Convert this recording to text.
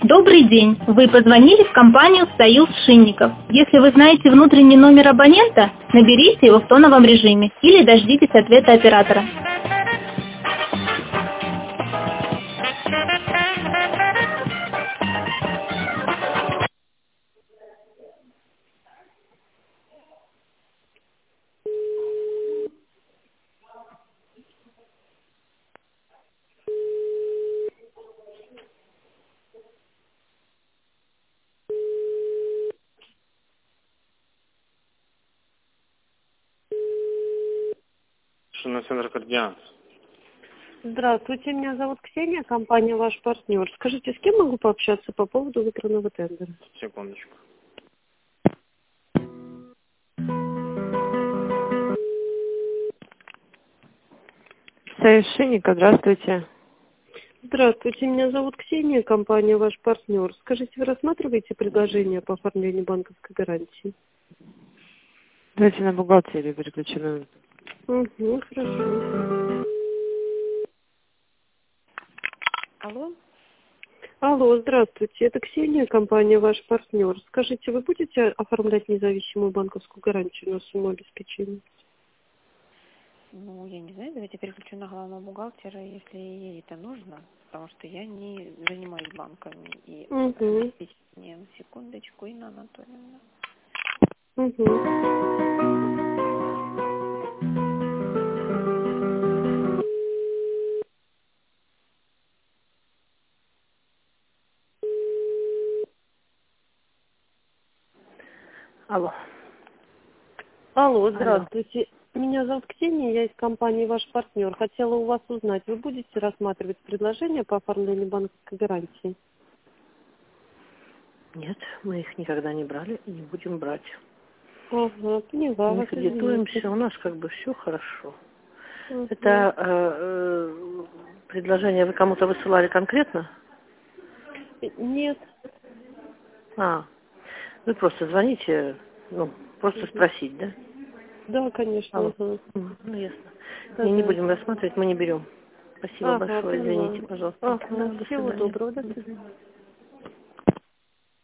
Добрый день. Вы позвонили в компанию «Союз Шинников». Если вы знаете внутренний номер абонента, наберите его в тоновом режиме или дождитесь ответа оператора. Шиноцентр Кардианс. Здравствуйте, меня зовут Ксения, компания «Ваш партнер». Скажите, с кем могу пообщаться по поводу выигранного тендера? Секундочку. Союз Шинников, здравствуйте. Здравствуйте, меня зовут Ксения, компания «Ваш партнер». Скажите, вы рассматриваете предложение по оформлению банковской гарантии? Давайте на бухгалтерию переключены. Угу, хорошо. Алло? Алло, здравствуйте, это Ксения, компания «Ваш партнер». Скажите, вы будете оформлять независимую банковскую гарантию на сумму обеспечения? Ну, я не знаю, давайте переключу на главного бухгалтера, если ей это нужно, потому что я не занимаюсь банками и обеспечением. Секундочку, Инна Анатольевна. Алло. Алло, здравствуйте. Меня зовут Ксения, я из компании «Ваш партнер». Хотела у вас узнать, вы будете рассматривать предложение по оформлению банковской гарантии? Нет, мы их никогда не брали и не будем брать. Ага, поняла Мы вас, кредитуемся, извините. у нас как бы все хорошо. Это предложение вы кому-то высылали конкретно? Нет. Вы просто звоните, просто спросить, да? Да, конечно. Алло. Ну, ясно. Не будем рассматривать, мы не берем. Спасибо большое, поняла. извините, пожалуйста. Да, до Всего свидания. доброго, до свидания.